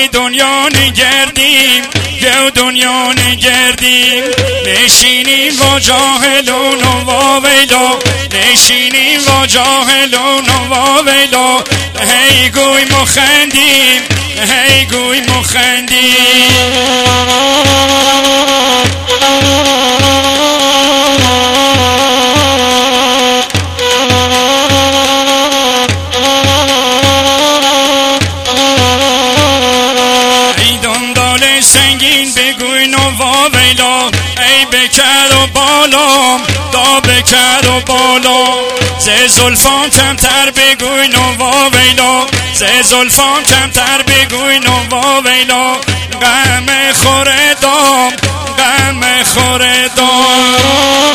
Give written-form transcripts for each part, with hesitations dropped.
گه دنیا نگردیم گه دنیا نگردیم نشینیم با جاهلون و واویلا نشینیم با جاهلون و واویلا هی گوی مخندیم هی گوی مخندیم سنگین بگوین و واویلا ای بکر و بالا دا بکر و بالا ز زلفان کمتر بگوین و واویلا ز زلفان کمتر بگوین و واویلا غم خوردم غم خوردم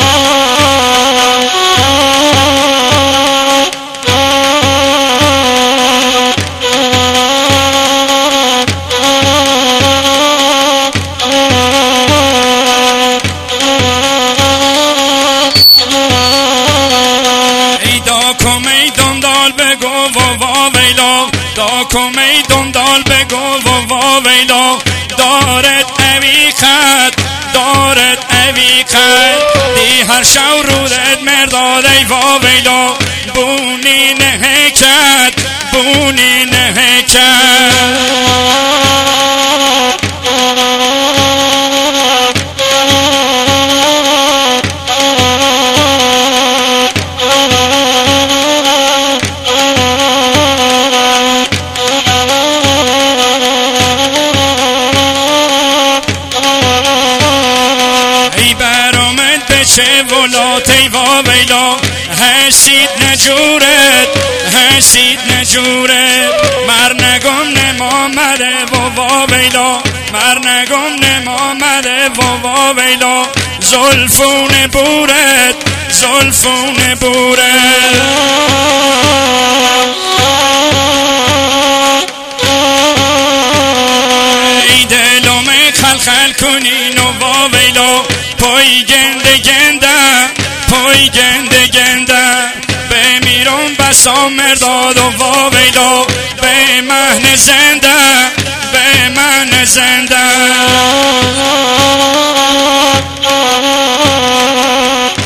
دا کمی دندال بگو و واویلا دارد اوی خد دارد اوی خد دی هر شو رودت مرداد ای واویلا بونی نه کد بونی نه کد چه ولات ای واویلا هستید نجورت هستید نجورت مر نگم نمامده و واویلا مر نگم نمامده و واویلا زلفون بورت زلفون بورت ای دلم خلخل کنین و واویلا پای گنده گنده پای گنده گنده بمیرم بسا مرداد و واویلا به مهن زنده به مهن زنده